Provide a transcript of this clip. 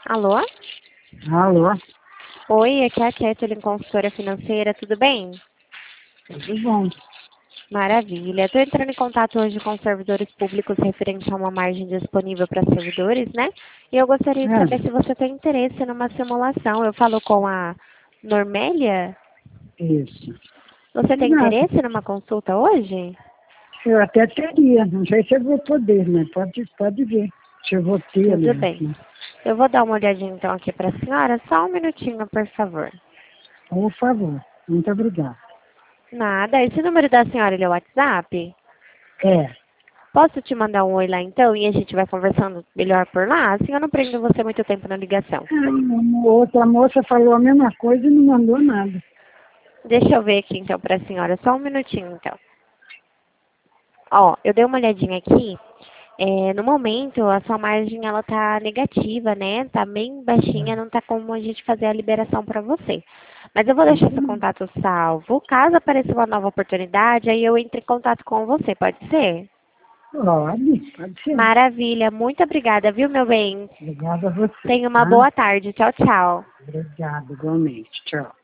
Alô? Alô, Oi, aqui é a Kathleen, consultora financeira, tudo bem? tudo bom? Maravilha. Estou entrando em contato hoje com servidores públicos referente a uma margem disponível para servidores, né? E eu gostaria de saber se você tem interesse numa simulação. Eu falo com a Normélia. Isso. Você tem Nada, interesse numa consulta hoje? eu até teria, não sei se eu vou poder, né? Pode ver se eu vou ter, Tudo né? bem. Eu vou dar uma olhadinha então aqui para a senhora. Só um minutinho, por favor. Por favor, muito obrigado. Nada. Esse número da senhora, ele é o WhatsApp? É, Posso te mandar um oi lá então e a gente vai conversando melhor por lá? Assim eu não prendo você muito tempo na ligação. outra moça falou a mesma coisa e não mandou nada. Deixa eu ver aqui então para a senhora, só um minutinho então. Ó, eu dei uma olhadinha aqui. No momento, a sua margem ela tá negativa, né? Tá bem baixinha, não tá como a gente fazer a liberação para você. Mas eu vou deixar seu contato salvo. Caso apareça uma nova oportunidade, aí eu entro em contato com você, pode ser? Pode ser. Maravilha, muito obrigada, viu, meu bem? Obrigada a você, Tenha uma tá? boa tarde. Tchau, tchau. Obrigado, igualmente. Tchau.